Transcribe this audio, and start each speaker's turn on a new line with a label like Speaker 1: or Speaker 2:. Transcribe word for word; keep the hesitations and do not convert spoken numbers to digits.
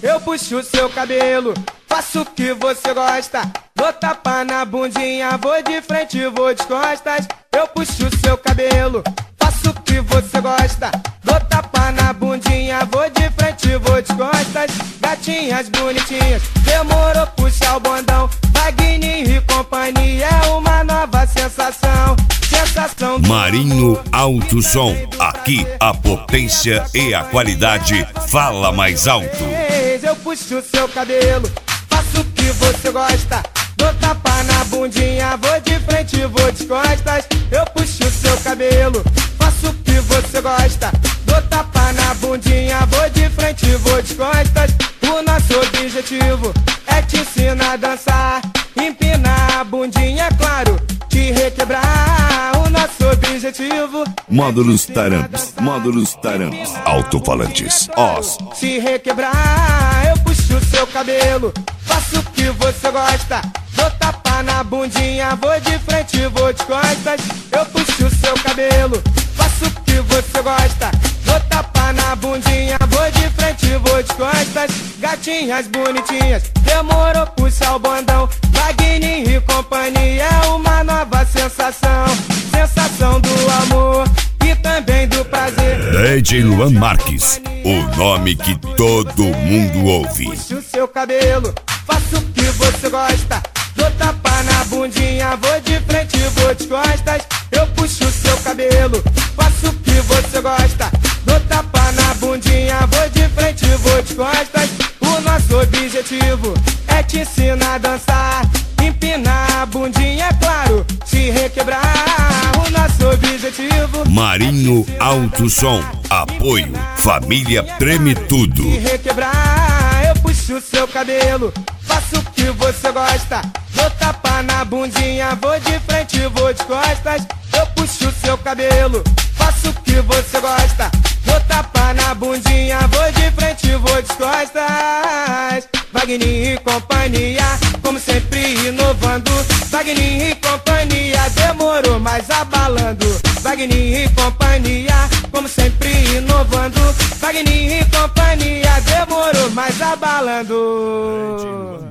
Speaker 1: eu puxo o seu cabelo, faço o que você gosta. Dou tapa na bundinha, vou de frente, vou de costas. Eu puxo o seu cabelo, faço o que você gosta. Dou tapa na bundinha, vou de frente, vou de costas. Gatinhas bonitinhas, demorou puxar o bondão. Wagner e companhia é uma nova sensação. Sensação do
Speaker 2: Marinho Alto Som, aqui a potência e a qualidade fala mais alto.
Speaker 1: Eu puxo o seu cabelo, faço o que você gosta. Dou tapa na bundinha, vou de frente, vou de costas. Eu puxo o seu cabelo, faço o que você gosta. Dou tapa na bundinha, vou de frente, vou de costas. O nosso objetivo é te ensinar a dançar. Empinar a bundinha, é claro, te requebrar. O nosso objetivo
Speaker 2: Módulos Taramps, módulos Taramps, alto-falantes, os.
Speaker 1: se requebrar. Eu puxo o seu cabelo, faço o que você gosta. Dou tapa na bundinha, vou de frente, vou de costas. Eu puxo o seu cabelo, faço o que você gosta. Dou tapa na bundinha, vou de frente, vou de costas. Gatinhas bonitinhas, demorou puxar o bondão. Wagner e companhia é uma nova sensação. Sensação do amor e também do prazer.
Speaker 2: D J Luan Marques, o nome que todo mundo ouve.
Speaker 1: Puxo o seu cabelo, faço o que você gosta. Dou tapa na bundinha, vou de frente, vou de costas. Eu puxo o seu cabelo, faço o que você gosta. Dou tapa na bundinha, vou de frente, vou de costas. O nosso objetivo é te ensinar a dançar. Empinar a bundinha, é claro, te requebrar. O nosso objetivo
Speaker 2: Marinho Alto Som, apoio, família treme tudo.
Speaker 1: te requebrar. Eu puxo o seu cabelo, faço o que você gosta. Dou tapa na bundinha, vou de frente, vou de costas. Eu puxo o seu cabelo, faço o que você gosta. Dou tapa na bundinha, vou de frente, vou de costas. Wagner e companhia, como sempre inovando. Wagner e companhia, demorou, mas abalando. Wagner e companhia, como sempre inovando. Wagner e companhia, demorou, mas abalando.